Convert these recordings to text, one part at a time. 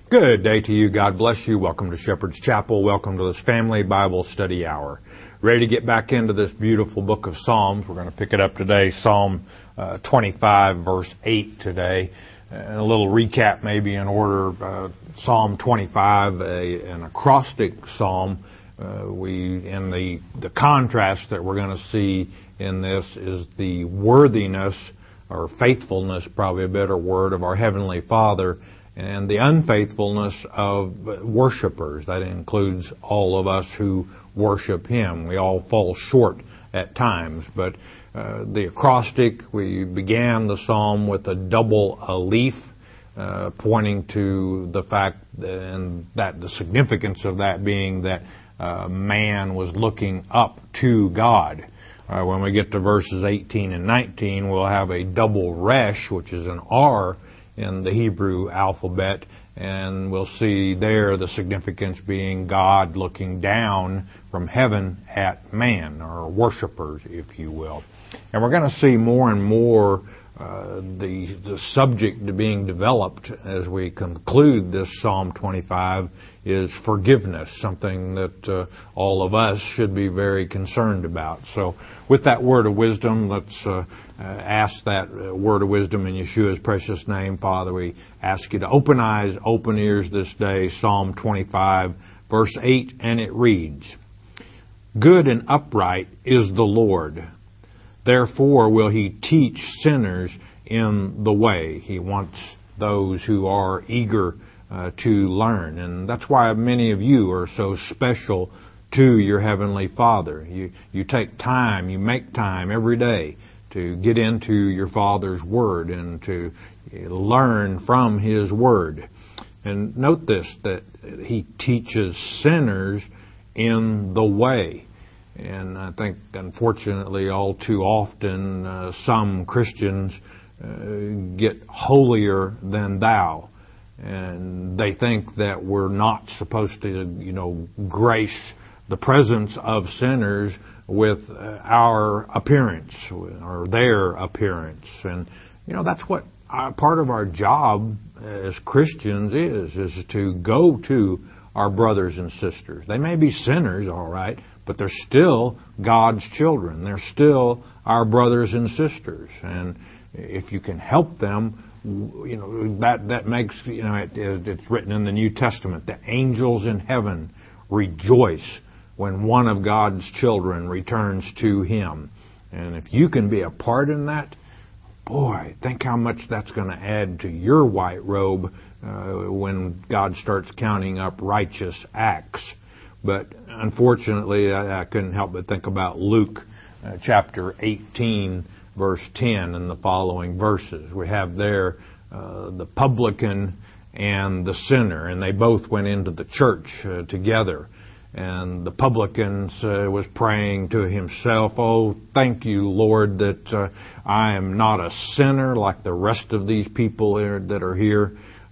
Good day to you. God bless you. Welcome to Shepherd's Chapel. Welcome to this Family Bible Study Hour. Ready to get back into this beautiful book of Psalms. We're going to pick it up today, Psalm 25, verse 8 today. And a little recap maybe in order. Psalm 25, an acrostic psalm. In the contrast that we're going to see in this is the worthiness or faithfulness, probably a better word, of our Heavenly Father, and the unfaithfulness of worshipers. That includes all of us who worship Him. We all fall short at times. But the acrostic, we began the psalm with a double alef, pointing to the fact and that the significance of that being that man was looking up to God. When we get to verses 18 and 19, we'll have a double resh, which is an R in the Hebrew alphabet, and we'll see there the significance being God looking down from heaven at man, or worshipers, if you will. And we're going to see more and more the subject being developed as we conclude this Psalm 25 is forgiveness, something that all of us should be very concerned about. So with that word of wisdom, let's ask that word of wisdom in Yeshua's precious name. Father, we ask you to open eyes, open ears this day, Psalm 25, verse 8, and it reads, "Good and upright is the Lord. Therefore will He teach sinners in the way." He wants those who are eager to learn. And that's why many of you are so special to your Heavenly Father. You take time, you make time every day to get into your Father's Word and to learn from His Word. And note this, that He teaches sinners in the way. And I think, unfortunately, all too often, some Christians get holier than thou. And they think that we're not supposed to, grace the presence of sinners with our appearance or their appearance. And, that's what part of our job as Christians is to go to our brothers and sisters. They may be sinners, all right, but they're still God's children. They're still our brothers and sisters. And if you can help them, that makes, it's written in the New Testament, the angels in heaven rejoice when one of God's children returns to Him. And if you can be a part in that, boy, think how much that's going to add to your white robe when God starts counting up righteous acts. But unfortunately, I couldn't help but think about Luke chapter 18, verse 10 and the following verses. We have there the publican and the sinner, and they both went into the church together. And the publican was praying to himself, "Oh, thank you, Lord, that I am not a sinner like the rest of these people that are here.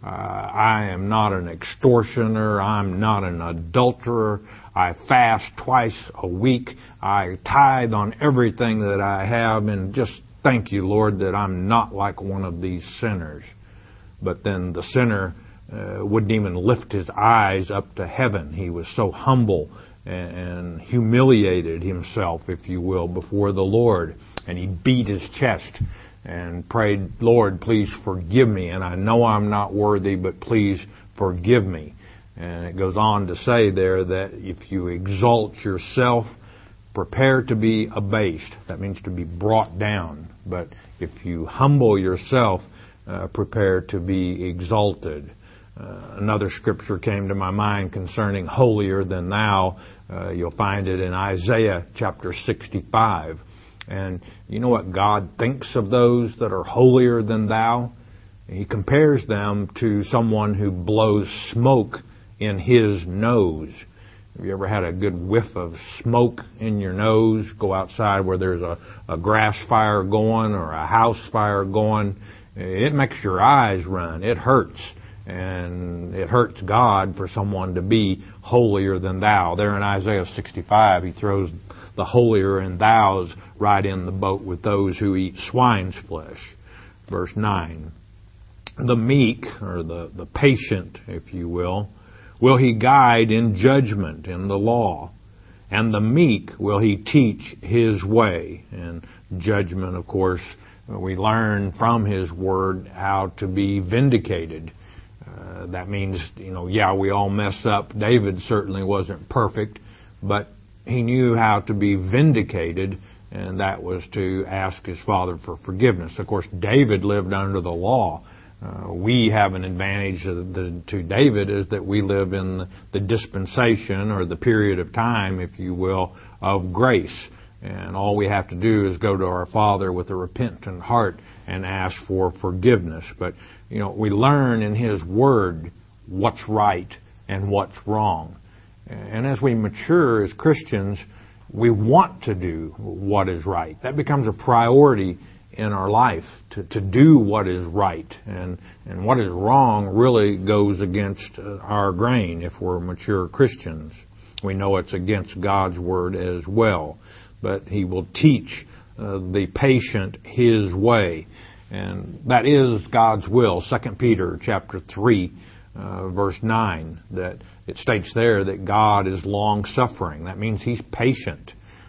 I am not an extortioner. I'm not an adulterer. I fast twice a week. I tithe on everything that I have. And just thank you, Lord, that I'm not like one of these sinners." But then the sinner wouldn't even lift his eyes up to heaven. He was so humble and humiliated himself, if you will, before the Lord. And he beat his chest and prayed, "Lord, please forgive me. And I know I'm not worthy, but please forgive me." And it goes on to say there that if you exalt yourself, prepare to be abased. That means to be brought down. But if you humble yourself, prepare to be exalted. Another scripture came to my mind concerning holier than thou. You'll find it in Isaiah chapter 65. And you know what God thinks of those that are holier than thou? He compares them to someone who blows smoke in his nose. Have you ever had a good whiff of smoke in your nose? Go outside where there's a grass fire going or a house fire going. It makes your eyes run. It hurts. And it hurts God for someone to be holier than thou. There in Isaiah 65, He throws the holier and thous right in the boat with those who eat swine's flesh. Verse 9, the meek, or the patient, if you will He guide in judgment, in the law. And the meek will He teach His way. And judgment, of course, we learn from His Word how to be vindicated. That means, we all mess up. David certainly wasn't perfect, but he knew how to be vindicated, and that was to ask his father for forgiveness. Of course, David lived under the law. We have an advantage to David, is that we live in the dispensation, or the period of time, if you will, of grace. And all we have to do is go to our Father with a repentant heart and ask for forgiveness. But, we learn in His Word what's right and what's wrong. And as we mature as Christians, we want to do what is right. That becomes a priority in our life, to do what is right. And what is wrong really goes against our grain if we're mature Christians. We know it's against God's Word as well. But He will teach the patient His way. And that is God's will. 2 Peter chapter 3, verse 9, that it states there that God is long-suffering. That means He's patient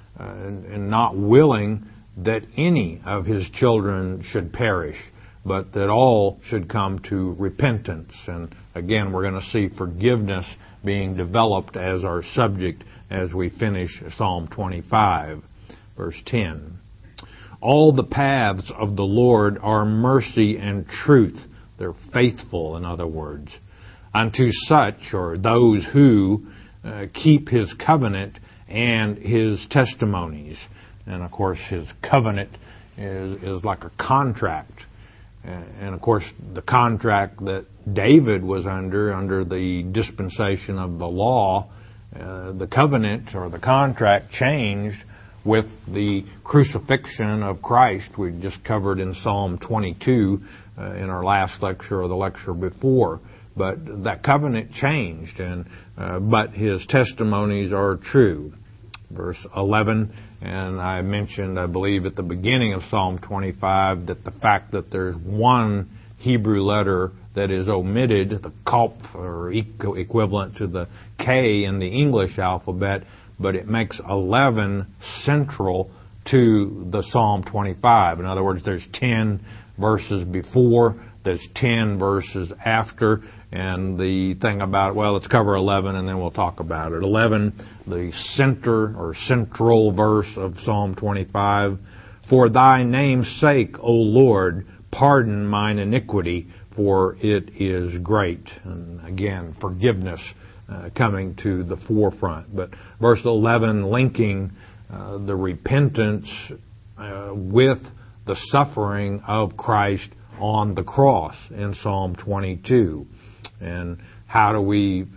and not willing that any of His children should perish, but that all should come to repentance. And again, we're going to see forgiveness being developed as our subject as we finish Psalm 25, verse 10. All the paths of the Lord are mercy and truth. They're faithful, in other words, unto such, or those who keep His covenant and His testimonies. And of course, His covenant is like a contract. And of course, the contract that David was under the dispensation of the law, the covenant or the contract changed with the crucifixion of Christ. We just covered in Psalm 22 in our last lecture, or the lecture before. But that covenant changed, but His testimonies are true. Verse 11, and I mentioned, I believe, at the beginning of Psalm 25, that the fact that there's one Hebrew letter that is omitted, the Kopf, or equivalent to the K in the English alphabet, but it makes 11 central to the Psalm 25. In other words, there's 10 verses before, there's 10 verses after, and the thing about it, let's cover 11 and then we'll talk about it. 11, the center or central verse of Psalm 25. For Thy name's sake, O Lord, pardon mine iniquity, for it is great. And again, forgiveness coming to the forefront. But verse 11 linking the repentance with the suffering of Christ on the cross in Psalm 22. And how do we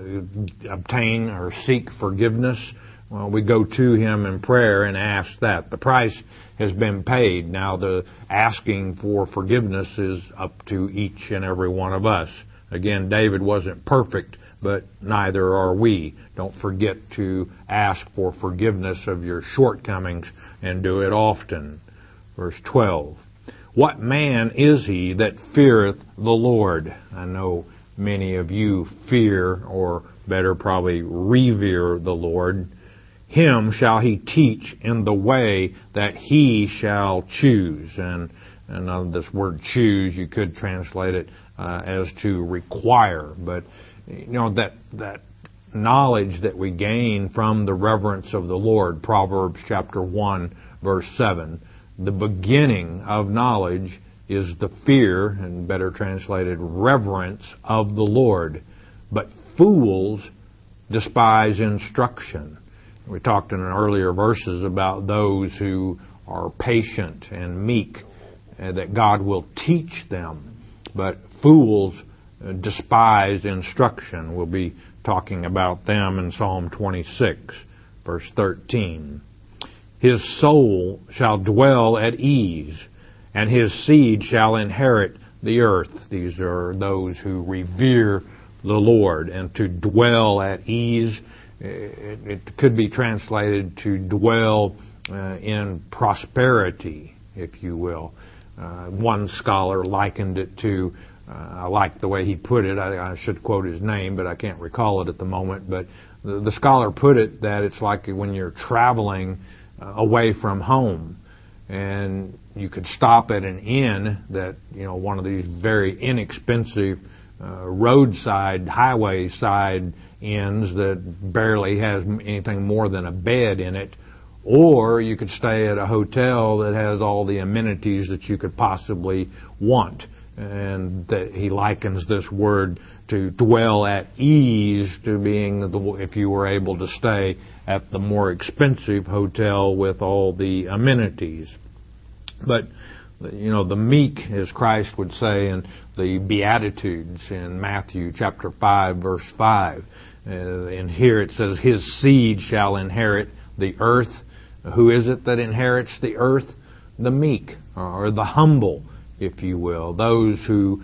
obtain or seek forgiveness? Well, we go to Him in prayer and ask that. The price has been paid. Now the asking for forgiveness is up to each and every one of us. Again, David wasn't perfect, but neither are we. Don't forget to ask for forgiveness of your shortcomings, and do it often. Verse 12. What man is he that feareth the Lord? I know many of you fear, or better probably revere, the Lord. Him shall He teach in the way that he shall choose. And this word choose, you could translate it as to require. But that knowledge that we gain from the reverence of the Lord, Proverbs chapter 1, verse 7, the beginning of knowledge is the fear, and better translated, reverence of the Lord. But fools despise instruction. We talked in earlier verses about those who are patient and meek, that God will teach them. But fools despise instruction. We'll be talking about them in Psalm 26, verse 13. His soul shall dwell at ease, and his seed shall inherit the earth. These are those who revere the Lord. And to dwell at ease, it could be translated to dwell in prosperity, if you will. One scholar likened it to I like the way he put it. I should quote his name, but I can't recall it at the moment. But the scholar put it that it's like when you're traveling away from home, and you could stop at an inn that, one of these very inexpensive roadside, highway side inns that barely has anything more than a bed in it, or you could stay at a hotel that has all the amenities that you could possibly want. And that he likens this word to dwell at ease to being if you were able to stay at the more expensive hotel with all the amenities. But, the meek, as Christ would say in the Beatitudes in Matthew chapter 5, verse 5. And here it says, His seed shall inherit the earth. Who is it that inherits the earth? The meek, or the humble, if you will. Those who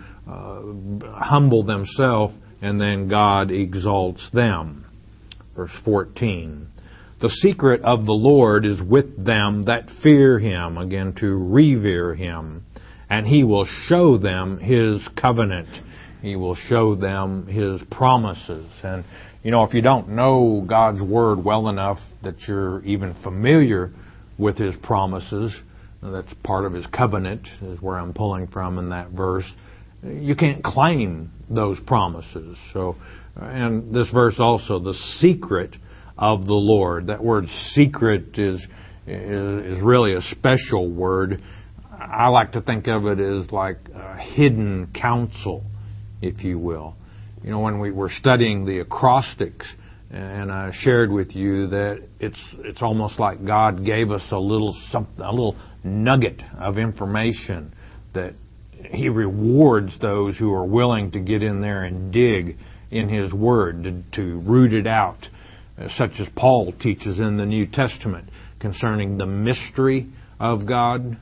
humble themselves, and then God exalts them. Verse 14. The secret of the Lord is with them that fear Him, again, to revere Him, and He will show them His covenant. He will show them His promises. And, if you don't know God's Word well enough that you're even familiar with His promises, that's part of His covenant, is where I'm pulling from in that verse, you can't claim those promises. So, and this verse also, the secret of the Lord. That word secret is really a special word. I like to think of it as like a hidden counsel, if you will. When we were studying the acrostics, and I shared with you that it's almost like God gave us a little nugget of information that He rewards those who are willing to get in there and dig in His Word to root it out, such as Paul teaches in the New Testament concerning the mystery of God.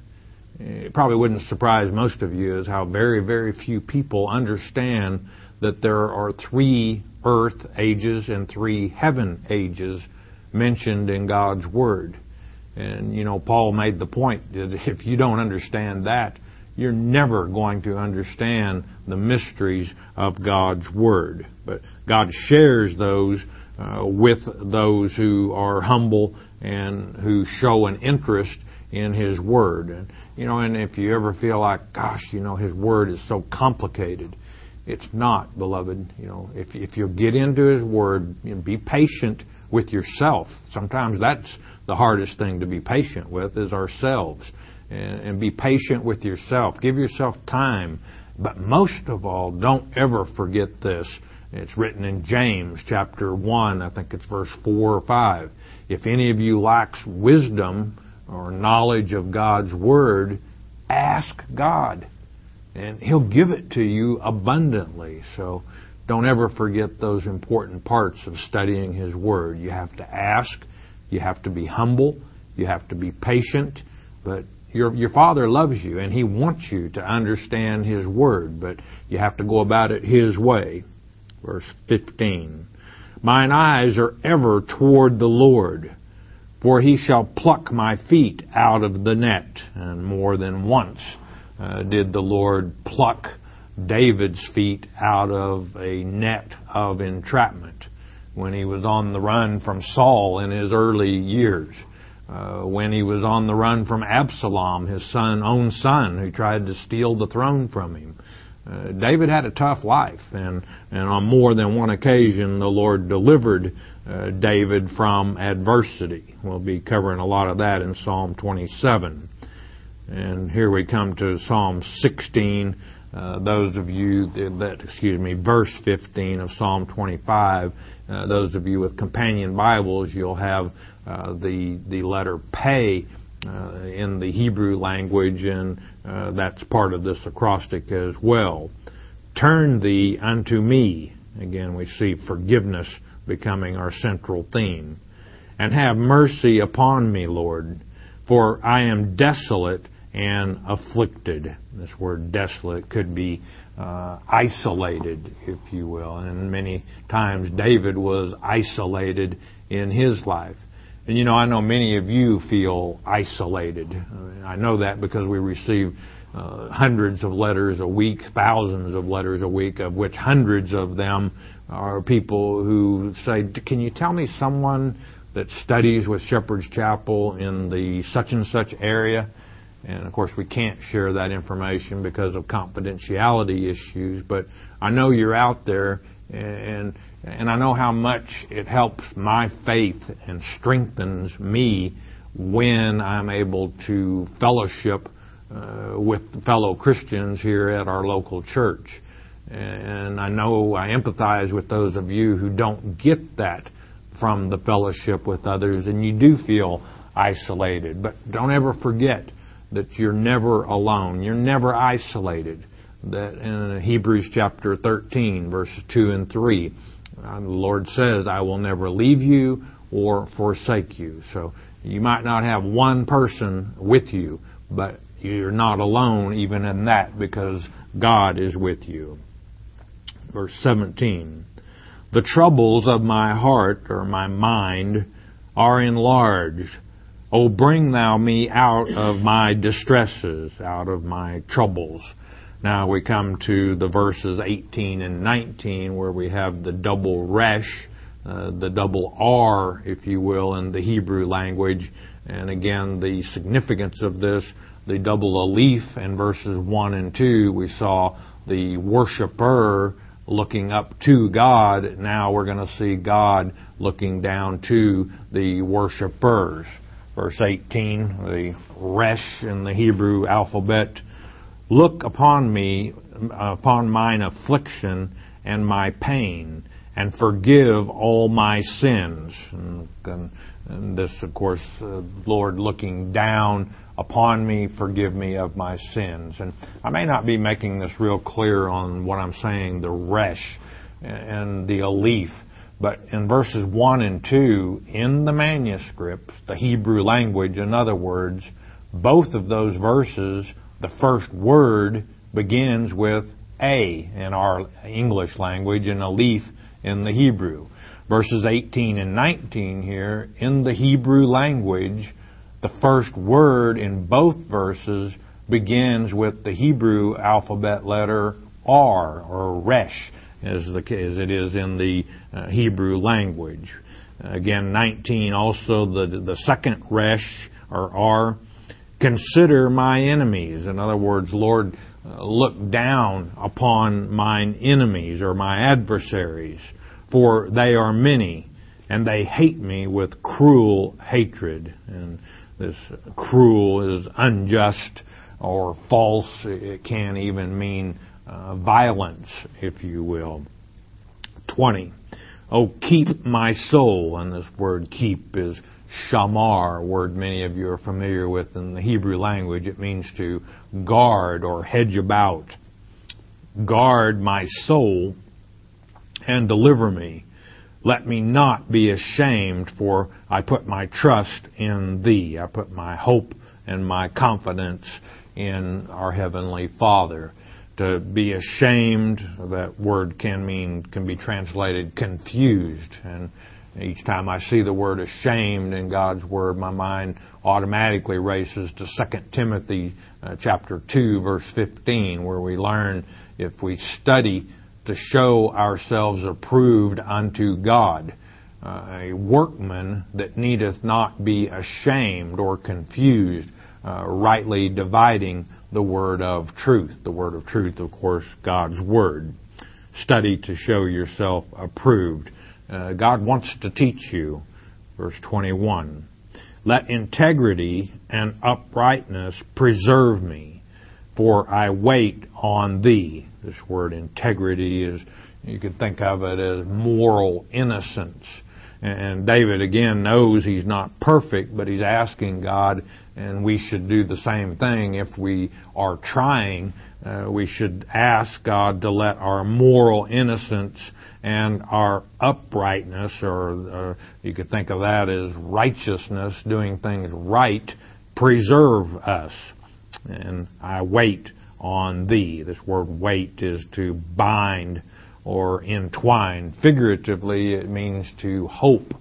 It probably wouldn't surprise most of you is how very, very few people understand that there are 3 earth ages and 3 heaven ages mentioned in God's Word. And, Paul made the point that if you don't understand that, you're never going to understand the mysteries of God's Word. But God shares those with those who are humble and who show an interest in His Word. And, and if you ever feel like, gosh, His Word is so complicated, it's not, beloved. If you get into His Word, be patient with yourself. Sometimes that's the hardest thing to be patient with, is ourselves. And be patient with yourself. Give yourself time. But most of all, don't ever forget this. It's written in James chapter 1, I think it's verse 4 or 5. If any of you lacks wisdom or knowledge of God's Word, ask God, and He'll give it to you abundantly. So don't ever forget those important parts of studying His Word. You have to ask, you have to be humble, you have to be patient, but your Father loves you, and He wants you to understand His Word, but you have to go about it His way. Verse 15. Mine eyes are ever toward the Lord, for He shall pluck my feet out of the net. And more than once did the Lord pluck David's feet out of a net of entrapment when he was on the run from Saul in his early years. When he was on the run from Absalom, his own son, who tried to steal the throne from him. David had a tough life, and on more than one occasion the Lord delivered David from adversity. We'll be covering a lot of that in Psalm 27. And here we come to Psalm 16. Those of you verse 15 of Psalm 25. Those of you with companion Bibles, you'll have the letter Pei in the Hebrew language, and that's part of this acrostic as well. Turn thee unto me. Again, we see forgiveness becoming our central theme. And have mercy upon me, Lord, for I am desolate and afflicted. This word desolate could be isolated, if you will. And many times David was isolated in his life. And I know many of you feel isolated. I know that because we receive hundreds of letters a week, thousands of letters a week, of which hundreds of them are people who say, can you tell me someone that studies with Shepherd's Chapel in the such and such area? And of course we can't share that information because of confidentiality issues, but I know you're out there, and I know how much it helps my faith and strengthens me when I'm able to fellowship with fellow Christians here at our local church. And I know I empathize with those of you who don't get that from the fellowship with others, and you do feel isolated. But don't ever forget that you're never alone. You're never isolated. That in Hebrews chapter 13, verses 2 and 3, the Lord says, I will never leave you or forsake you. So you might not have one person with you, but you're not alone even in that, because God is with you. Verse 17, the troubles of my heart, or my mind, are enlarged. O bring thou me out of my distresses, out of my troubles. Now we come to the verses 18 and 19 where we have the double resh, the double R, if you will, in the Hebrew language. And again, the significance of this, the double alif in verses 1 and 2, we saw the worshiper looking up to God. Now we're going to see God looking down to the worshipers. Verse 18, the resh in the Hebrew alphabet, look upon me, upon mine affliction and my pain, and forgive all my sins. And this, of course, Lord looking down upon me, forgive me of my sins. And I may not be making this real clear on what I'm saying, the resh and the alif, but in verses 1 and 2, in the manuscripts, the Hebrew language, in other words, both of those verses, the first word begins with A in our English language and alif in the Hebrew. Verses 18 and 19 here, in the Hebrew language, the first word in both verses begins with the Hebrew alphabet letter R, or resh, as it is in the Hebrew language. Again, 19, also the second resh, or R, consider my enemies. In other words, Lord, look down upon mine enemies, or my adversaries, for they are many, and they hate me with cruel hatred. And this cruel is unjust or false. It can even mean violence, if you will. 20. Oh, keep my soul. And this word keep is shamar, a word many of you are familiar with in the Hebrew language. It means to guard or hedge about. Guard my soul and deliver me. Let me not be ashamed, for I put my trust in Thee. I put my hope and my confidence in our Heavenly Father. To be ashamed, that word can be translated confused. And each time I see the word ashamed in God's Word, my mind automatically races to 2 Timothy chapter 2, verse 15, where we learn, if we study to show ourselves approved unto God, a workman that needeth not be ashamed or confused, rightly dividing the word of truth. The word of truth, of course, God's Word. Study to show yourself approved. God wants to teach you. Verse 21. Let integrity and uprightness preserve me, for I wait on Thee. This word integrity is, you could think of it as moral innocence. And David, again, knows he's not perfect, but he's asking God, and we should do the same thing. If we are trying, we should ask God to let our moral innocence and our uprightness, or you could think of that as righteousness, doing things right, preserve us. And I wait on Thee. This word wait is to bind or entwine. Figuratively, it means to hope.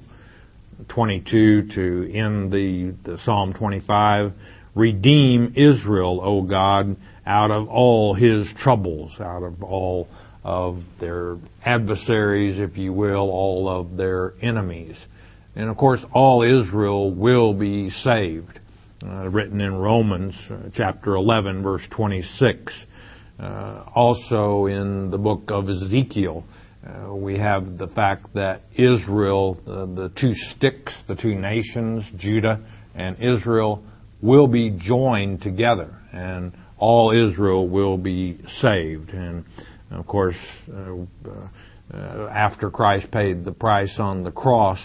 22, to end the Psalm 25, redeem Israel, O God, out of all his troubles, out of all of their adversaries, if you will, all of their enemies. And of course, all Israel will be saved. Written in Romans chapter 11, verse 26. Also in the book of Ezekiel, we have the fact that Israel, the two sticks, the two nations, Judah and Israel, will be joined together, and all Israel will be saved. And of course, after Christ paid the price on the cross,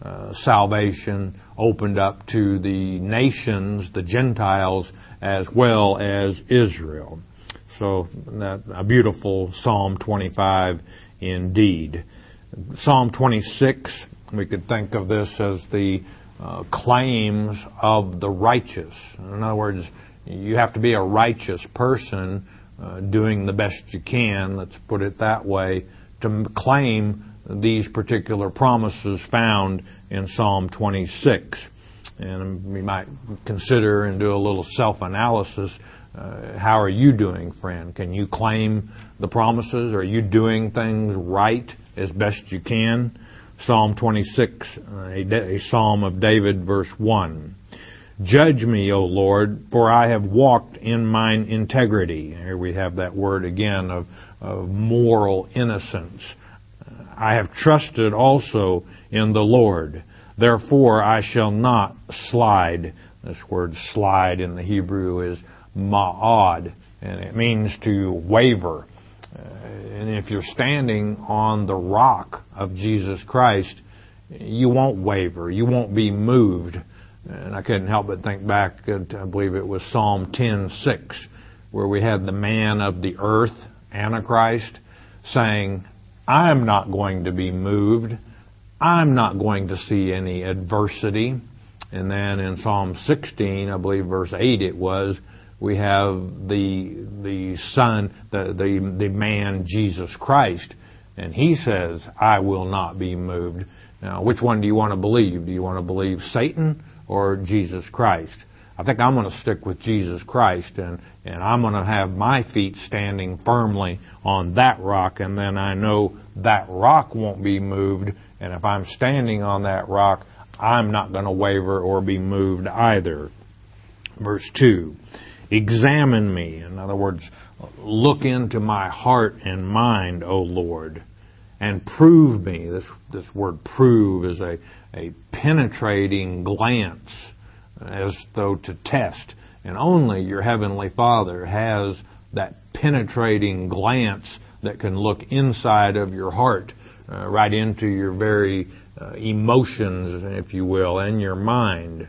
salvation opened up to the nations, the Gentiles, as well as Israel. So a beautiful Psalm 25 indeed. Psalm 26, we could think of this as the claims of the righteous. In other words, you have to be a righteous person doing the best you can, let's put it that way, to claim these particular promises found in Psalm 26. And we might consider and do a little self-analysis. How are you doing, friend? Can you claim the promises? Are you doing things right as best you can? Psalm 26, a psalm of David, verse 1. Judge me, O Lord, for I have walked in mine integrity. Here we have that word again of moral innocence. I have trusted also in the Lord. Therefore I shall not slide. This word slide in the Hebrew is ma'ad, and it means to waver. And if you're standing on the rock of Jesus Christ, you won't waver. You won't be moved. And I couldn't help but think back, I believe it was Psalm 10:6, where we had the man of the earth, Antichrist, saying, I'm not going to be moved. I'm not going to see any adversity. And then in Psalm 16, I believe verse 8 it was, we have the Son, the man Jesus Christ, and he says, I will not be moved. Now, which one do you want to believe? Do you want to believe Satan or Jesus Christ? I think I'm going to stick with Jesus Christ, and I'm going to have my feet standing firmly on that rock, and then I know that rock won't be moved, and if I'm standing on that rock, I'm not going to waver or be moved either. Verse 2, examine me. In other words, look into my heart and mind, O Lord, and prove me. This word prove is a penetrating glance, as though to test. And only your Heavenly Father has that penetrating glance that can look inside of your heart, right into your very emotions, if you will, and your mind.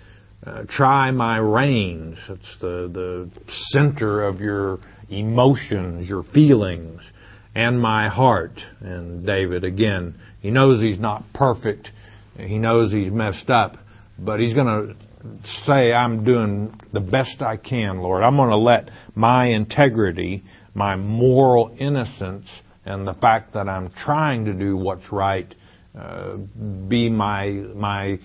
Try my reins. It's the center of your emotions, your feelings, and my heart. And David, again, he knows he's not perfect. He knows he's messed up, but he's going to say, I'm doing the best I can, Lord. I'm going to let my integrity, my moral innocence, and the fact that I'm trying to do what's right be my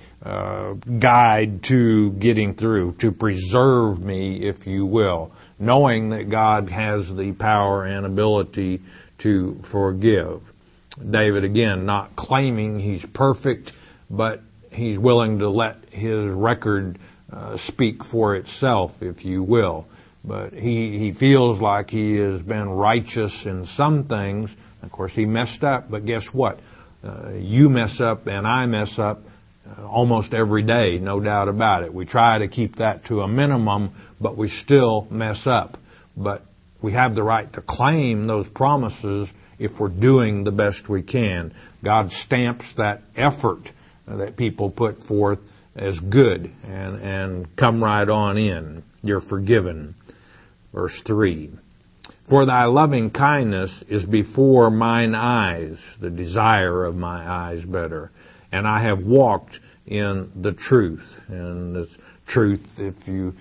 guide to getting through, to preserve me, if you will, knowing that God has the power and ability to forgive. David, again, not claiming he's perfect, but he's willing to let his record speak for itself, if you will. But he feels like he has been righteous in some things. Of course, he messed up, but guess what? You mess up and I mess up almost every day, no doubt about it. We try to keep that to a minimum, but we still mess up. But we have the right to claim those promises if we're doing the best we can. God stamps that effort that people put forth as good, and come right on in. You're forgiven. Verse 3. For thy loving kindness is before mine eyes, the desire of my eyes better, and I have walked in the truth. And this truth, if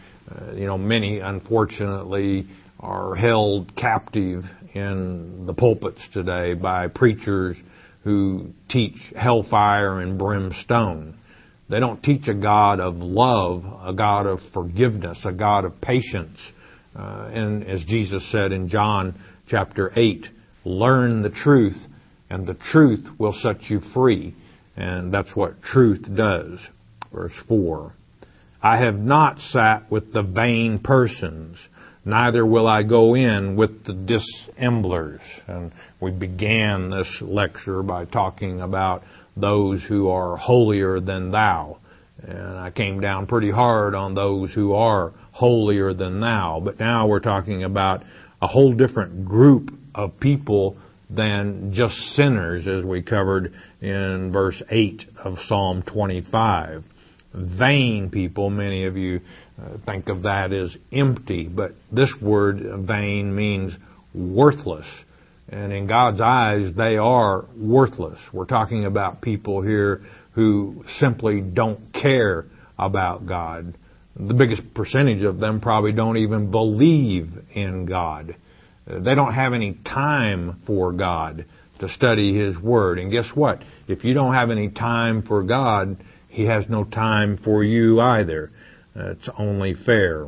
many unfortunately are held captive in the pulpits today by preachers who teach hellfire and brimstone. They don't teach a God of love, a God of forgiveness, a God of patience, And as Jesus said in John chapter 8, learn the truth, and the truth will set you free. And that's what truth does. Verse 4, I have not sat with the vain persons, neither will I go in with the dissemblers. And we began this lecture by talking about those who are holier than thou. And I came down pretty hard on those who are holier than thou. But now we're talking about a whole different group of people than just sinners, as we covered in verse 8 of Psalm 25. Vain people, many of you think of that as empty, but this word vain means worthless. And in God's eyes, they are worthless. We're talking about people here who simply don't care about God. The biggest percentage of them probably don't even believe in God. They don't have any time for God to study His Word. And guess what? If you don't have any time for God, He has no time for you either. It's only fair.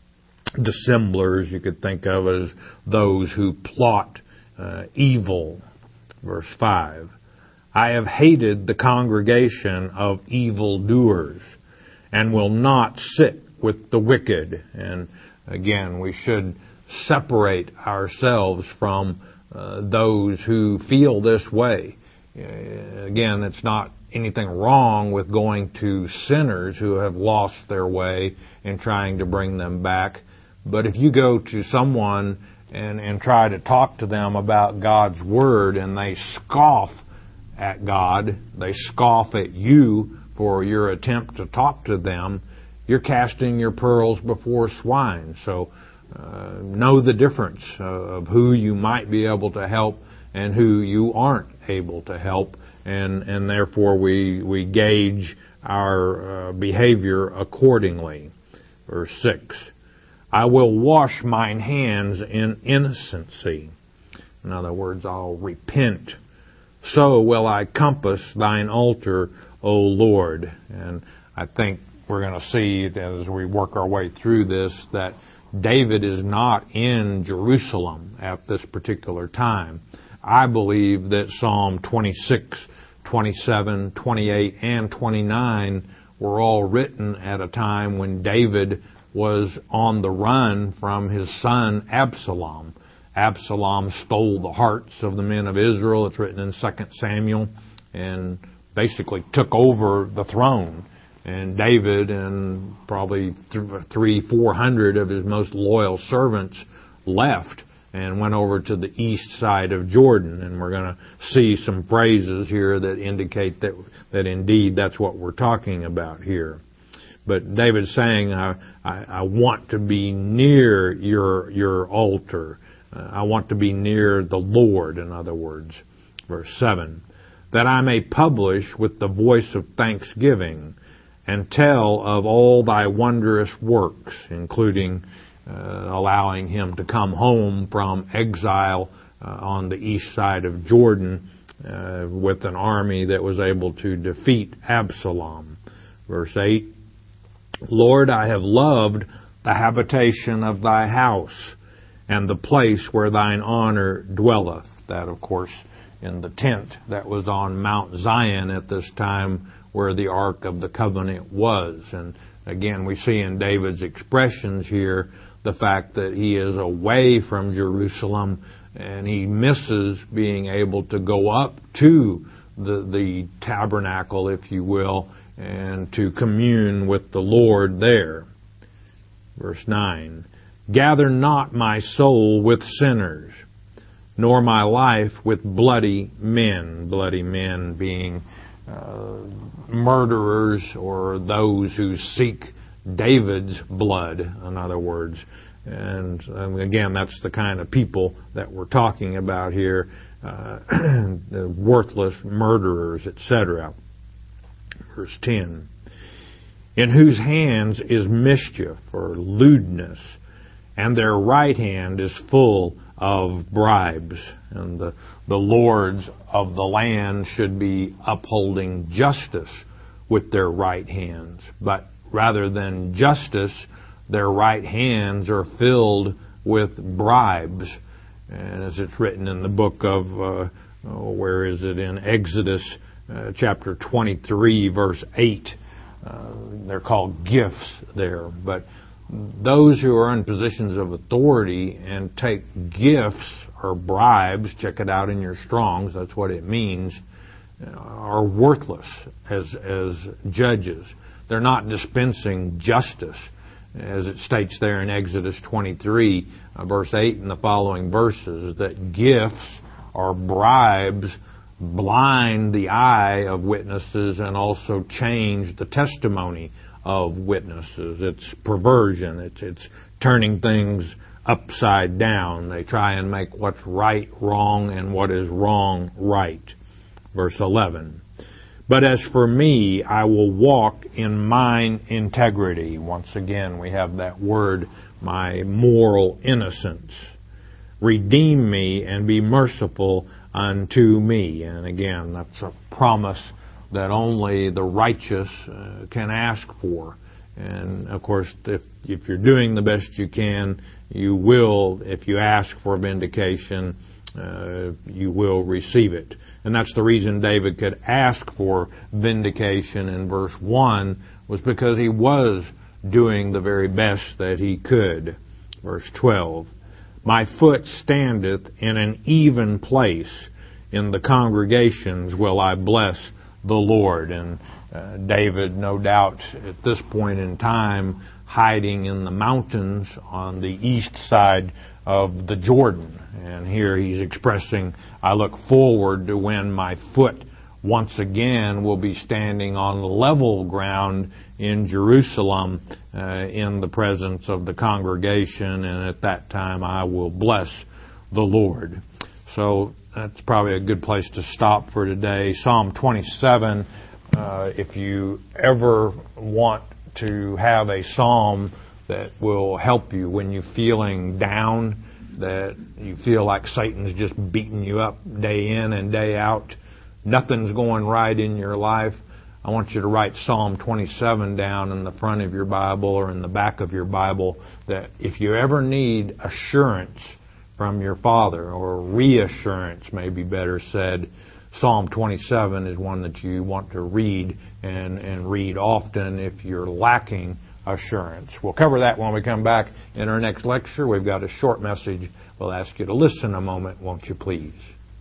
Dissemblers you could think of as those who plot evil. Verse 5, I have hated the congregation of evildoers, and will not sit with the wicked. And again, we should separate ourselves from those who feel this way. Again, it's not anything wrong with going to sinners who have lost their way and trying to bring them back. But if you go to someone and try to talk to them about God's Word and they scoff at God, they scoff at you for your attempt to talk to them, you're casting your pearls before swine. So know the difference of who you might be able to help and who you aren't able to help, and therefore we gauge our behavior accordingly. Verse 6, I will wash mine hands in innocency. In other words, I'll repent. So will I compass thine altar, O Lord. And I think we're going to see as we work our way through this that David is not in Jerusalem at this particular time. I believe that Psalm 26, 27, 28, and 29 were all written at a time when David was on the run from his son Absalom. Absalom stole the hearts of the men of Israel. It's written in 2 Samuel, and basically took over the throne. And David and probably 300-400 of his most loyal servants left and went over to the east side of Jordan. And we're going to see some phrases here that indicate that indeed that's what we're talking about here. But David's saying, I want to be near your altar. I want to be near the Lord, in other words. Verse 7, that I may publish with the voice of thanksgiving and tell of all thy wondrous works, including allowing him to come home from exile on the east side of Jordan with an army that was able to defeat Absalom. Verse 8, Lord, I have loved the habitation of thy house, and the place where thine honor dwelleth. That, of course, in the tent that was on Mount Zion at this time where the Ark of the Covenant was. And again, we see in David's expressions here the fact that he is away from Jerusalem and he misses being able to go up to the tabernacle, if you will, and to commune with the Lord there. Verse 9, gather not my soul with sinners, nor my life with bloody men. Bloody men being murderers or those who seek David's blood, in other words. And again, that's the kind of people that we're talking about here, worthless murderers, etc. Verse 10, in whose hands is mischief or lewdness, and their right hand is full of bribes. And the lords of the land should be upholding justice with their right hands. But rather than justice, their right hands are filled with bribes. And as it's written in the book of, where is it, in Exodus chapter 23, verse 8, they're called gifts there. But those who are in positions of authority and take gifts or bribes, check it out in your Strongs, that's what it means, are worthless as judges. They're not dispensing justice, as it states there in Exodus 23, verse 8 and the following verses, that gifts or bribes blind the eye of witnesses and also change the testimony of witnesses. It's perversion. It's turning things upside down. They try and make what's right wrong and what is wrong right. Verse 11. But as for me, I will walk in mine integrity. Once again, we have that word, my moral innocence. Redeem me and be merciful unto me. And again, that's a promise that only the righteous can ask for. And of course, if you're doing the best you can, you will, if you ask for vindication, you will receive it. And that's the reason David could ask for vindication in verse 1, was because he was doing the very best that he could. Verse 12, my foot standeth in an even place. In the congregations will I bless the Lord. And David, no doubt, at this point in time, hiding in the mountains on the east side of the Jordan. And here he's expressing, I look forward to when my foot once again will be standing on level ground in Jerusalem in the presence of the congregation, and at that time I will bless the Lord. So that's probably a good place to stop for today. Psalm 27, if you ever want to have a psalm that will help you when you're feeling down, that you feel like Satan's just beating you up day in and day out, nothing's going right in your life, I want you to write Psalm 27 down in the front of your Bible or in the back of your Bible, that if you ever need assurance from your Father, or reassurance may be better said, Psalm 27 is one that you want to read and read often if you're lacking assurance. We'll cover that when we come back in our next lecture. We've got a short message. We'll ask you to listen a moment, won't you please?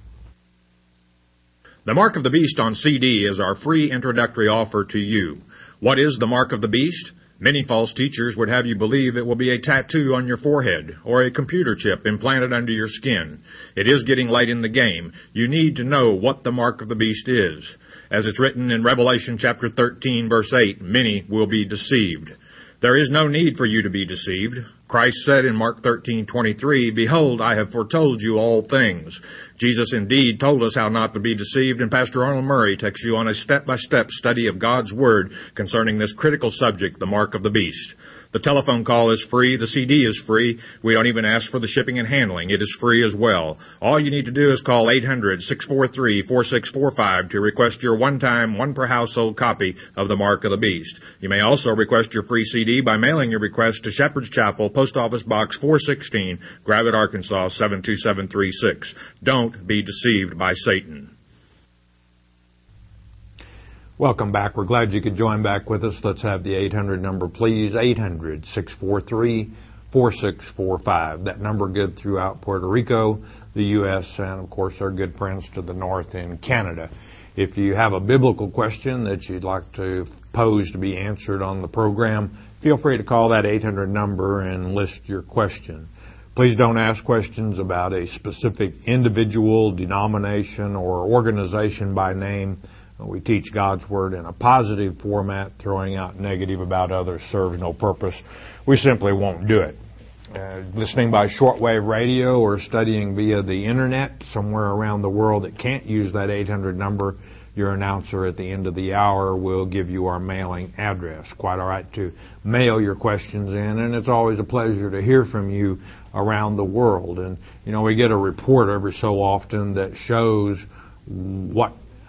The Mark of the Beast on CD is our free introductory offer to you. What is the Mark of the Beast? Many false teachers would have you believe it will be a tattoo on your forehead or a computer chip implanted under your skin. It is getting late in the game. You need to know what the Mark of the Beast is. As it's written in Revelation chapter 13, verse 8, many will be deceived. There is no need for you to be deceived. Christ said in Mark 13:23, behold, I have foretold you all things. Jesus indeed told us how not to be deceived, and Pastor Arnold Murray takes you on a step-by-step study of God's Word concerning this critical subject, the Mark of the Beast. The telephone call is free. The CD is free. We don't even ask for the shipping and handling. It is free as well. All you need to do is call 800-643-4645 to request your one-time, one-per-household copy of the Mark of the Beast. You may also request your free CD by mailing your request to Shepherd's Chapel, Post Office Box 416, Gravette, Arkansas 72736. Don't be deceived by Satan. Welcome back. We're glad you could join back with us. Let's have the 800 number, please. 800-643-4645. That number good throughout Puerto Rico, the U.S., and, of course, our good friends to the north in Canada. If you have a biblical question that you'd like to pose to be answered on the program, feel free to call that 800 number and list your question. Please don't ask questions about a specific individual, denomination, or organization by name. We teach God's Word in a positive format. Throwing out negative about others serves no purpose. We simply won't do it. Listening by shortwave radio or studying via the Internet somewhere around the world that can't use that 800 number, your announcer at the end of the hour will give you our mailing address. Quite all right to mail your questions in, and it's always a pleasure to hear from you around the world. And, you know, we get a report every so often that shows what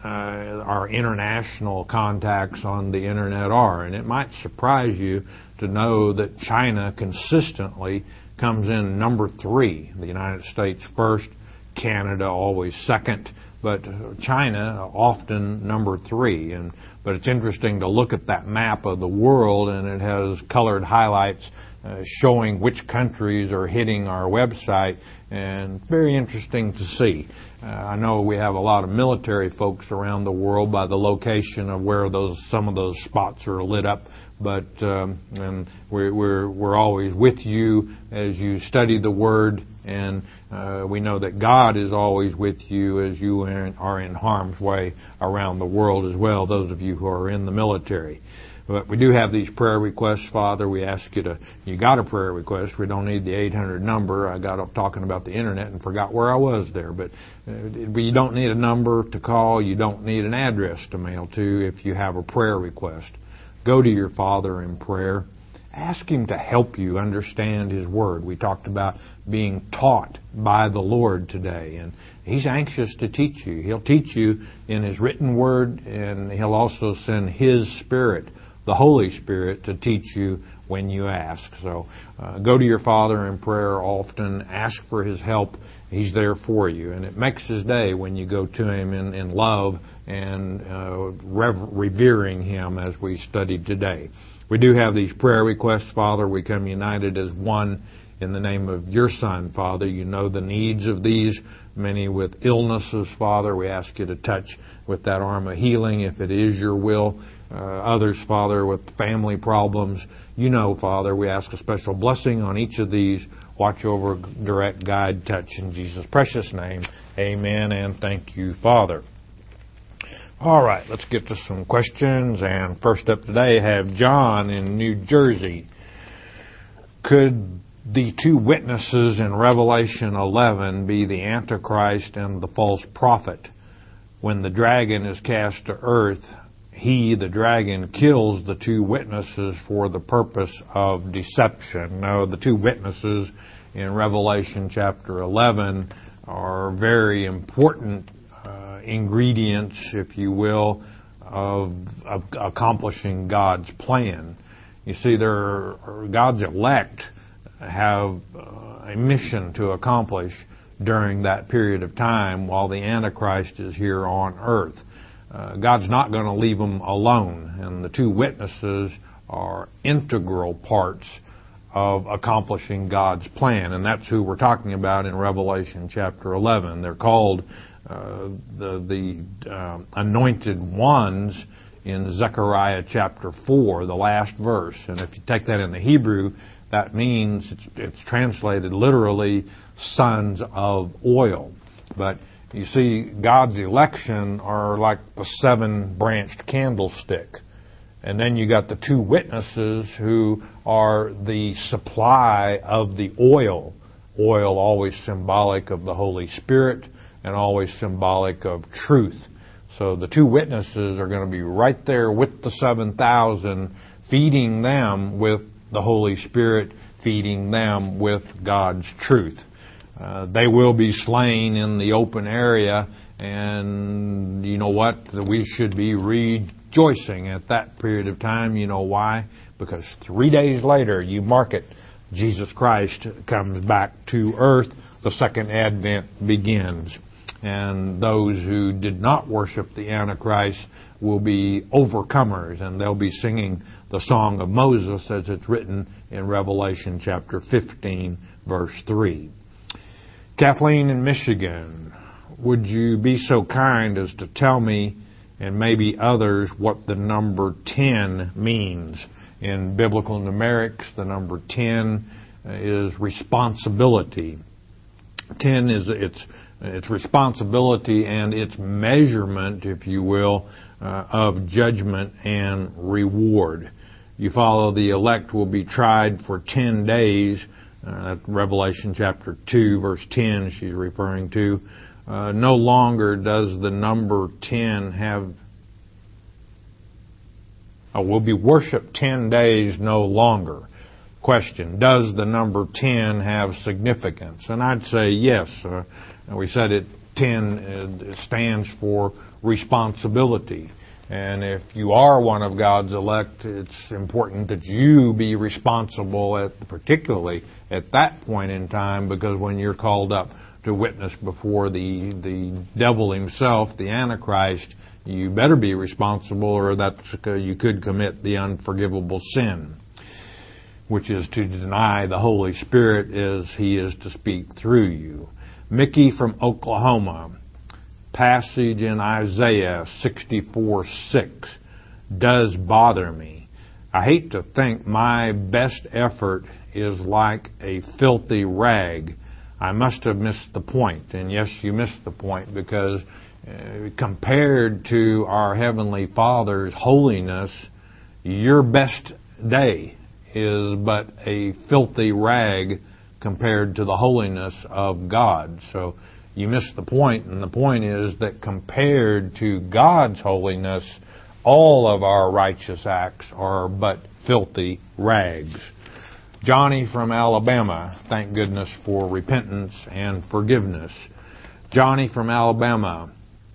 our international contacts on the internet are. And it might surprise you to know that China consistently comes in number 3. The United States first, Canada always second, but China often number 3. But it's interesting to look at that map of the world, and it has colored highlights showing which countries are hitting our website, and very interesting to see. I know we have a lot of military folks around the world by the location of where some of those spots are lit up, but and we're always with you as you study the Word, and we know that God is always with you as you are in harm's way around the world as well, those of you who are in the military. But we do have these prayer requests, Father. We ask you got a prayer request. We don't need the 800 number. I got up talking about the internet and forgot where I was there. But you don't need a number to call. You don't need an address to mail to if you have a prayer request. Go to your Father in prayer. Ask Him to help you understand His Word. We talked about being taught by the Lord today, and He's anxious to teach you. He'll teach you in His written Word, and He'll also send His Spirit, the Holy Spirit, to teach you when you ask. So go to your Father in prayer often. Ask for His help. He's there for you. And it makes His day when you go to Him in love and revering Him as we studied today. We do have these prayer requests, Father. We come united as one in the name of your Son, Father. You know the needs of these, many with illnesses, Father. We ask you to touch with that arm of healing if it is your will. Others, Father, with family problems. You know, Father, we ask a special blessing on each of these. Watch over, direct, guide, touch in Jesus' precious name. Amen, and thank you, Father. All right, let's get to some questions. And first up today, I have John in New Jersey. Could the 2 witnesses in Revelation 11 be the Antichrist and the false prophet? When the dragon is cast to earth, he, the dragon, kills the 2 witnesses for the purpose of deception. Now, the 2 witnesses in Revelation chapter 11 are very important ingredients, if you will, of accomplishing God's plan. You see, God's elect have a mission to accomplish during that period of time while the Antichrist is here on earth. God's not going to leave them alone, and the 2 witnesses are integral parts of accomplishing God's plan, and that's who we're talking about in Revelation chapter 11. They're called the anointed ones in Zechariah chapter 4, the last verse. And if you take that in the Hebrew, that means it's translated literally sons of oil. But you see, God's election are like the 7-branched candlestick. And then you got the 2 witnesses who are the supply of the oil. Oil always symbolic of the Holy Spirit and always symbolic of truth. So the 2 witnesses are going to be right there with the 7,000, feeding them with the Holy Spirit, feeding them with God's truth. They will be slain in the open area, and you know what? We should be rejoicing at that period of time. You know why? Because 3 days later, you mark it, Jesus Christ comes back to earth. The second advent begins. And those who did not worship the Antichrist will be overcomers, and they'll be singing the Song of Moses as it's written in Revelation chapter 15, verse 3. Kathleen in Michigan, would you be so kind as to tell me, and maybe others, what the number 10 means? In biblical numerics, the number 10 is responsibility. 10 is its responsibility and its measurement, if you will, of judgment and reward. You follow, the elect will be tried for 10 days. Revelation chapter 2, verse 10 she's referring to. No longer does the number 10 have... will be worshipped 10 days no longer. Question, does the number 10 have significance? And I'd say yes. We said it 10 stands for responsibility. And if you are one of God's elect, it's important that you be responsible, particularly at that point in time, because when you're called up to witness before the devil himself, the Antichrist, you better be responsible, or you could commit the unforgivable sin, which is to deny the Holy Spirit as He is to speak through you. Mickey from Oklahoma. Passage in Isaiah 64:6 does bother me. I hate to think my best effort is like a filthy rag. I must have missed the point. And yes, you missed the point, because compared to our Heavenly Father's holiness, your best day is but a filthy rag compared to the holiness of God. So you missed the point, and the point is that compared to God's holiness, all of our righteous acts are but filthy rags. Johnny from Alabama, thank goodness for repentance and forgiveness. Johnny from Alabama,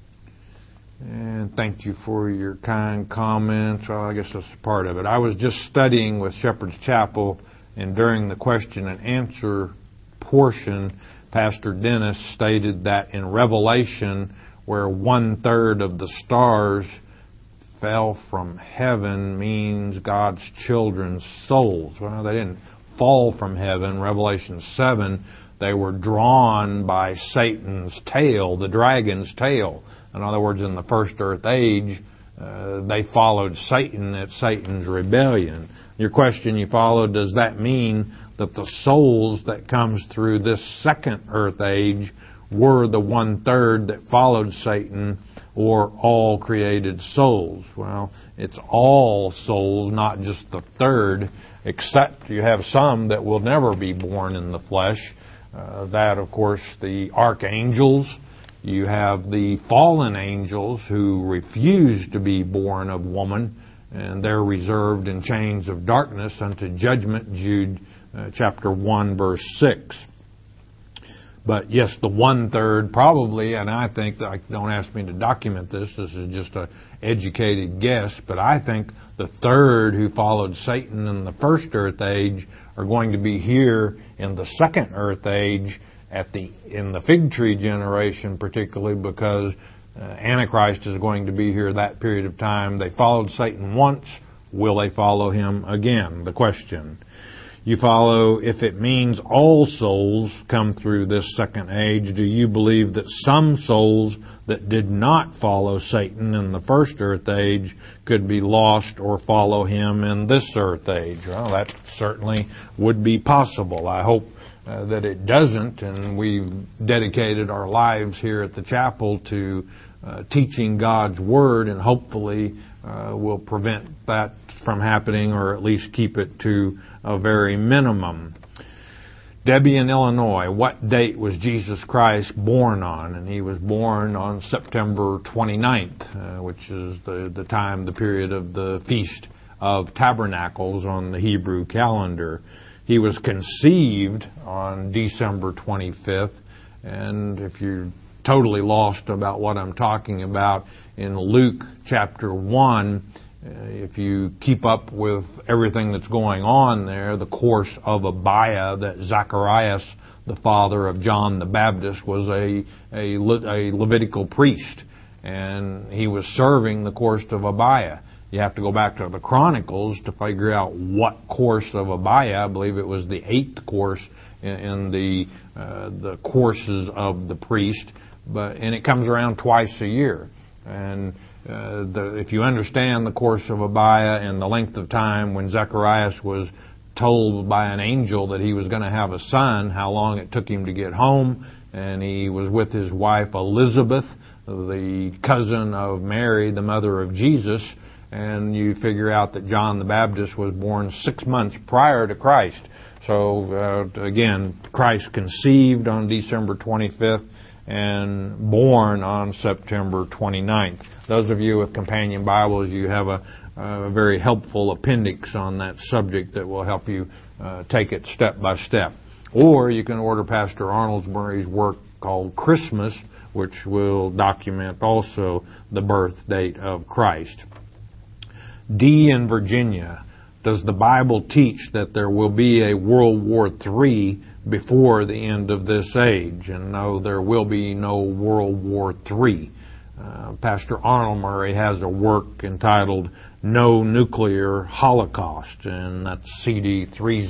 and thank you for your kind comments. Well, I guess that's part of it. I was just studying with Shepherd's Chapel, and during the question and answer portion, Pastor Dennis stated that in Revelation, where 1/3 of the stars fell from heaven, means God's children's souls. Well, they didn't fall from heaven. Revelation 7, they were drawn by Satan's tail, the dragon's tail. In other words, in the first earth age, they followed Satan at Satan's rebellion. Your question you followed, does that mean that the souls that comes through this second earth age were the 1/3 that followed Satan, or all created souls? Well, it's all souls, not just the third, except you have some that will never be born in the flesh. That, of course, the archangels. You have the fallen angels who refuse to be born of woman, and they're reserved in chains of darkness unto judgment, Jude chapter 1, verse 6. But yes, the 1/3 probably, and I think, don't ask me to document this, this is just an educated guess, but I think the third who followed Satan in the first earth age are going to be here in the second earth age, in the fig tree generation particularly, because Antichrist is going to be here that period of time. They followed Satan once. Will they follow him again? The question. You follow, if it means all souls come through this second age, do you believe that some souls that did not follow Satan in the first earth age could be lost or follow him in this earth age? Well, that certainly would be possible. I hope that it doesn't, and we've dedicated our lives here at the chapel to teaching God's Word, and hopefully will prevent that from happening, or at least keep it to a very minimum. Debbie in Illinois, what date was Jesus Christ born on? And he was born on September 29th, which is the period of the Feast of Tabernacles on the Hebrew calendar. He was conceived on December 25th, and if you're totally lost about what I'm talking about, in Luke chapter 1, if you keep up with everything that's going on there, the course of Abiah, that Zacharias, the father of John the Baptist, was a Levitical priest, and he was serving the course of Abiah. You have to go back to the Chronicles to figure out what course of Abiah. I believe it was the 8th course in the courses of the priest, and it comes around twice a year. And if you understand the course of Abiah and the length of time when Zacharias was told by an angel that he was going to have a son, how long it took him to get home, and he was with his wife Elizabeth, the cousin of Mary, the mother of Jesus, and you figure out that John the Baptist was born 6 months prior to Christ. So again, Christ conceived on December 25th and born on September 29th. Those of you with companion Bibles, you have a very helpful appendix on that subject that will help you take it step by step. Or you can order Pastor Arnold Murray's work called Christmas, which will document also the birth date of Christ. D in Virginia. Does the Bible teach that there will be a World War III before the end of this age? And no, there will be no World War III. Pastor Arnold Murray has a work entitled No Nuclear Holocaust, and that's CD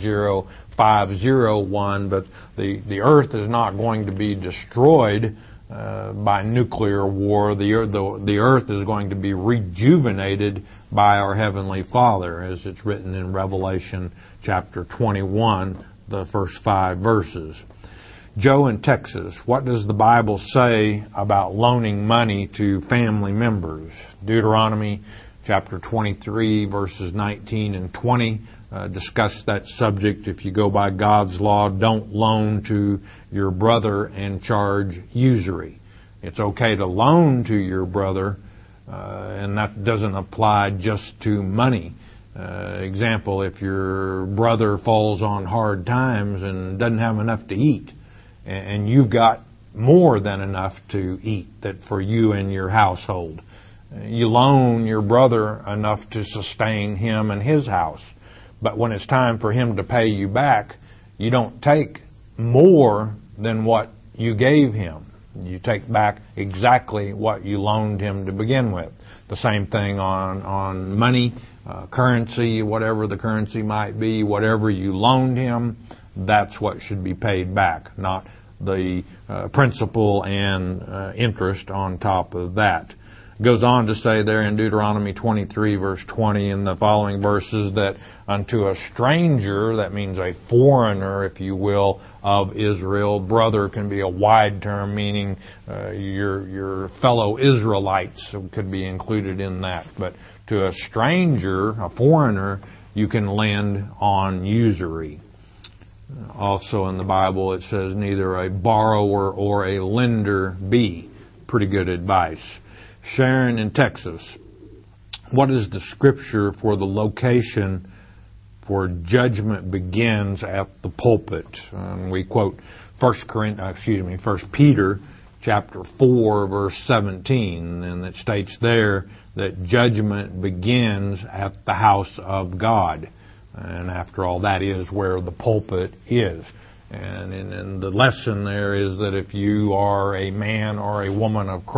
30501, but the earth is not going to be destroyed by nuclear war. The earth is going to be rejuvenated by our Heavenly Father, as it's written in Revelation chapter 21, the first 5 verses. Joe in Texas, what does the Bible say about loaning money to family members? Deuteronomy chapter 23, verses 19 and 20 discuss that subject. If you go by God's law, don't loan to your brother and charge usury. It's okay to loan to your brother, and that doesn't apply just to money. Example, if your brother falls on hard times and doesn't have enough to eat, and you've got more than enough to eat that for you and your household, you loan your brother enough to sustain him and his house. But when it's time for him to pay you back, you don't take more than what you gave him. You take back exactly what you loaned him to begin with. The same thing on money, currency, whatever the currency might be, whatever you loaned him, that's what should be paid back, not the principal and interest on top of that. It goes on to say there in Deuteronomy 23, verse 20, in the following verses, that unto a stranger, that means a foreigner, if you will, of Israel. Brother can be a wide term, meaning your fellow Israelites could be included in that. But to a stranger, a foreigner, you can lend on usury. Also in the Bible it says neither a borrower or a lender be. Pretty good advice. Sharon in Texas, what is the scripture for the location for judgment begins at the pulpit? We quote 1 Peter chapter 4 verse 17, and it states there that judgment begins at the house of God. And after all, that is where the pulpit is. And the lesson there is that if you are a man or a woman of the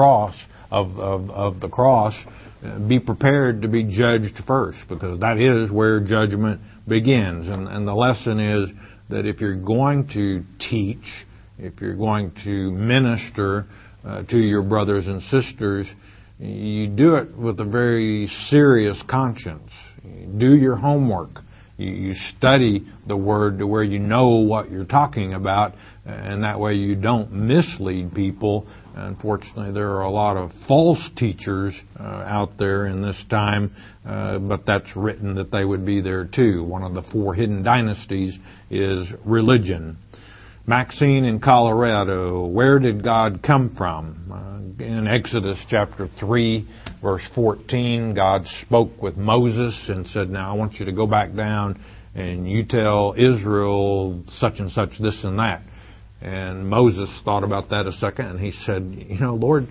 cross, be prepared to be judged first, because that is where judgment begins. And the lesson is that if you're going to teach, if you're going to minister to your brothers and sisters, you do it with a very serious conscience. You do your homework. You study the Word to where you know what you're talking about, and that way you don't mislead people. Unfortunately, there are a lot of false teachers out there in this time, but that's written that they would be there too. One of the 4 hidden dynasties is religion. Maxine in Colorado, where did God come from? In Exodus chapter 3, verse 14, God spoke with Moses and said, now I want you to go back down and you tell Israel such and such, this and that. And Moses thought about that a second, and he said, Lord,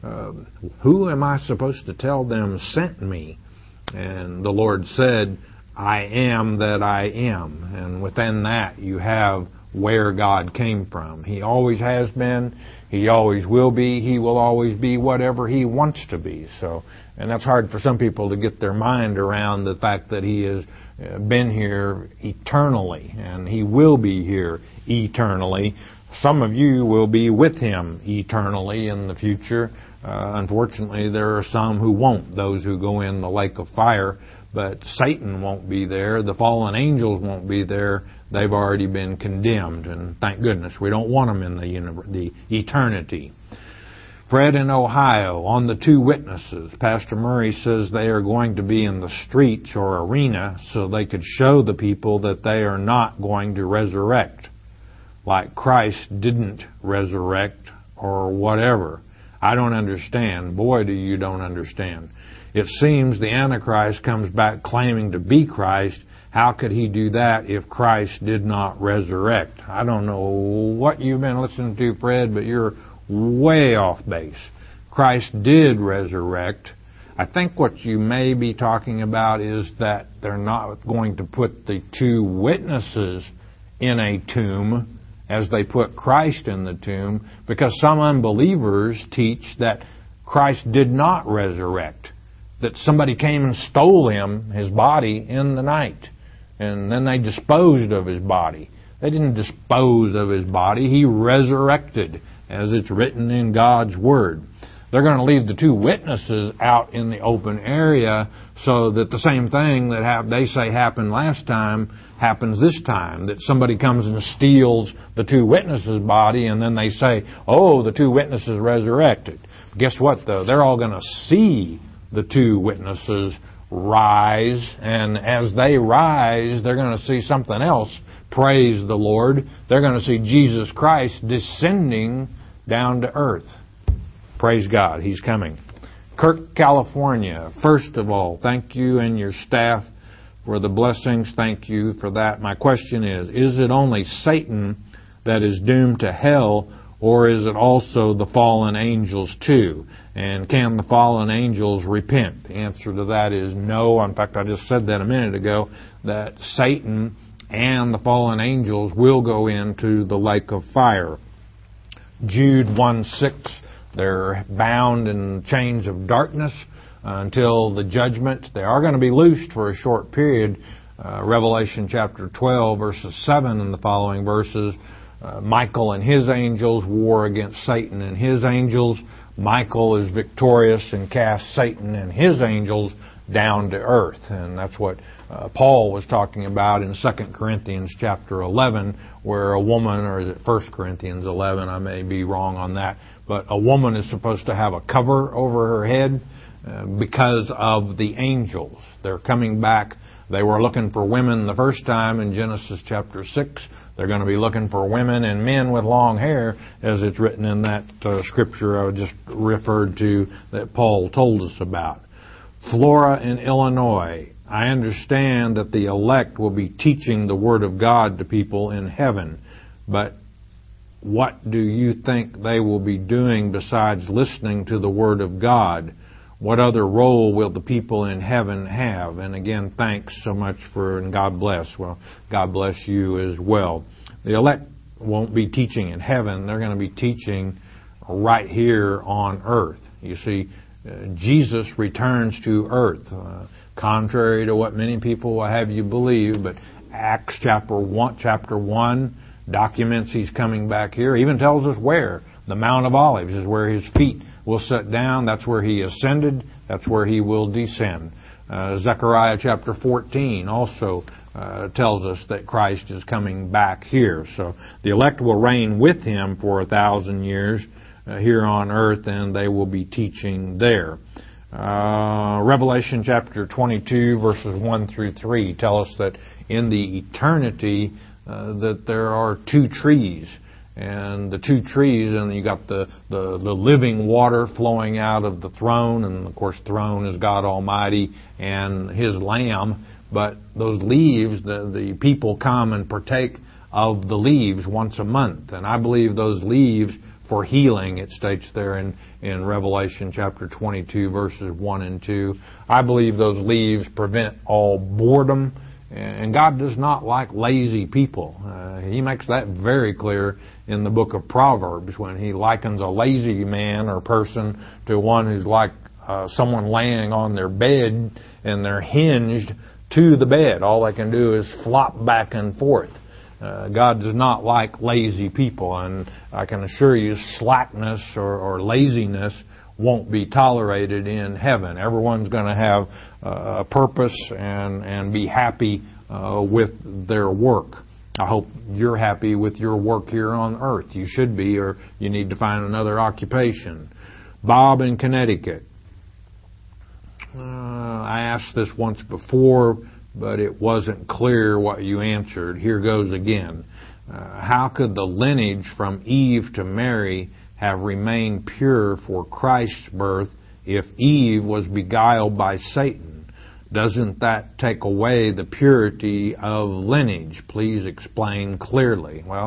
who am I supposed to tell them sent me? And the Lord said, I am that I am. And within that you have where God came from. He always has been. He always will be. He will always be whatever He wants to be. And that's hard for some people to get their mind around, the fact that He has been here eternally, and He will be here eternally. Some of you will be with Him eternally in the future. Unfortunately, there are some who won't, those who go in the lake of fire. But Satan won't be there. The fallen angels won't be there. They've already been condemned. And thank goodness we don't want them in the eternity. Fred in Ohio, on the 2 witnesses, Pastor Murray says they are going to be in the streets or arena so they could show the people that they are not going to resurrect, like Christ didn't resurrect or whatever. I don't understand. Boy, do you don't understand. It seems the Antichrist comes back claiming to be Christ. How could he do that if Christ did not resurrect? I don't know what you've been listening to, Fred, but you're way off base. Christ did resurrect. I think what you may be talking about is that they're not going to put the two witnesses in a tomb as they put Christ in the tomb, because some unbelievers teach that Christ did not resurrect, that somebody came and stole his body in the night, and then they disposed of his body. They didn't dispose of his body. He resurrected, as it's written in God's Word. They're going to leave the two witnesses out in the open area so that the same thing that they say happened last time happens this time, that somebody comes and steals the two witnesses' body, and then they say, oh, the two witnesses resurrected. Guess what, though? They're all going to see the two witnesses rise, and as they rise, they're going to see something else. Praise the Lord. They're going to see Jesus Christ descending down to earth. Praise God. He's coming. Kirk, California. First of all, thank you and your staff for the blessings. Thank you for that. My question is it only Satan that is doomed to hell, or is it also the fallen angels too? And can the fallen angels repent? The answer to that is no. In fact, I just said that a minute ago, that Satan and the fallen angels will go into the lake of fire. Jude 1:6, they're bound in chains of darkness until the judgment. They are going to be loosed for a short period. Revelation chapter 12, verses 7 and the following verses. Michael and his angels war against Satan and his angels. Michael is victorious and casts Satan and his angels down to earth. And that's what Paul was talking about in 2 Corinthians chapter 11, where a woman, or is it 1 Corinthians 11, I may be wrong on that, but a woman is supposed to have a cover over her head because of the angels. They're coming back. They were looking for women the first time in Genesis chapter 6. They're going to be looking for women and men with long hair, as it's written in that scripture I just referred to that Paul told us about. Flora in Illinois. I understand that the elect will be teaching the Word of God to people in heaven, but what do you think they will be doing besides listening to the Word of God? What other role will the people in heaven have? And again, thanks so much and God bless. Well, God bless you as well. The elect won't be teaching in heaven. They're going to be teaching right here on earth. You see, Jesus returns to earth, contrary to what many people will have you believe, but Acts chapter 1 documents he's coming back here. Even tells us where. The Mount of Olives is where his feet will sit down. That's where he ascended. That's where he will descend. Zechariah chapter 14 also tells us that Christ is coming back here. So the elect will reign with him for 1,000 years here on earth, and they will be teaching there. Revelation chapter 22 verses 1 through 3 tell us that in the eternity that there are two trees. And the two trees, and you got the living water flowing out of the throne, and of course throne is God Almighty and His Lamb. But those leaves, the people come and partake of the leaves once a month. And I believe those leaves for healing, it states there in Revelation chapter 22 verses 1 and 2. I believe those leaves prevent all boredom. And God does not like lazy people. He makes that very clear in the book of Proverbs when He likens a lazy man or person to one who's like someone laying on their bed and they're hinged to the bed. All they can do is flop back and forth. God does not like lazy people, and I can assure you slackness or laziness won't be tolerated in heaven. Everyone's going to have a purpose and be happy with their work. I hope you're happy with your work here on earth. You should be, or you need to find another occupation. Bob in Connecticut. I asked this once before, but it wasn't clear what you answered. Here goes again. How could the lineage from Eve to Mary have remained pure for Christ's birth if Eve was beguiled by Satan? Doesn't that take away the purity of lineage? Please explain clearly. Well,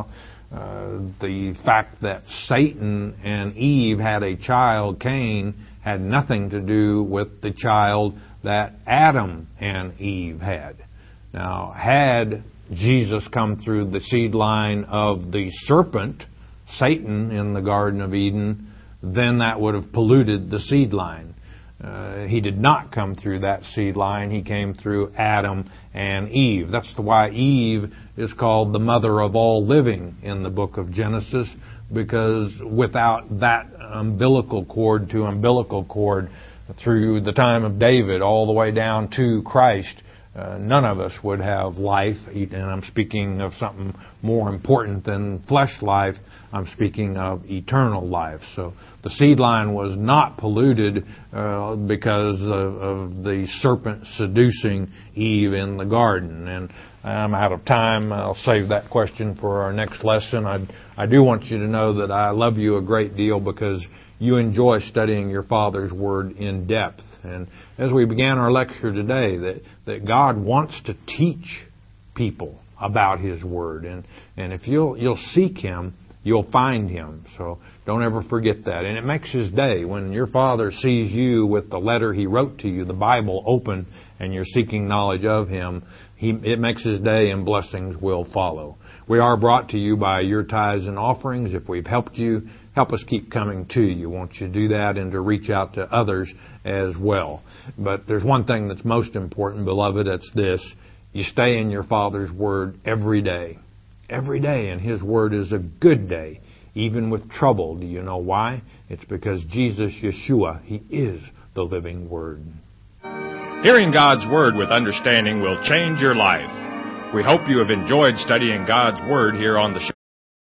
The fact that Satan and Eve had a child, Cain, had nothing to do with the child that Adam and Eve had. Now, had Jesus come through the seed line of the serpent, Satan, in the Garden of Eden, then that would have polluted the seed line. He did not come through that seed line. He came through Adam and Eve. That's why Eve is called the mother of all living in the book of Genesis, because without that umbilical cord to umbilical cord through the time of David all the way down to Christ, none of us would have life. And I'm speaking of something more important than flesh life. I'm speaking of eternal life. So the seed line was not polluted because of the serpent seducing Eve in the garden. And I'm out of time. I'll save that question for our next lesson. I do want you to know that I love you a great deal because you enjoy studying your Father's Word in depth. And as we began our lecture today, that God wants to teach people about His Word. And if you'll seek Him, you'll find Him. So don't ever forget that. And it makes His day when your Father sees you with the letter He wrote to you, the Bible, open, and you're seeking knowledge of Him. It makes His day, and blessings will follow. We are brought to you by your tithes and offerings. If we've helped you, help us keep coming to you. Won't you do that and to reach out to others as well? But there's one thing that's most important, beloved, that's this. You stay in your Father's Word every day. Every day, and His Word is a good day, even with trouble. Do you know why? It's because Jesus, Yeshua, He is the living Word. Hearing God's Word with understanding will change your life. We hope you have enjoyed studying God's Word here on the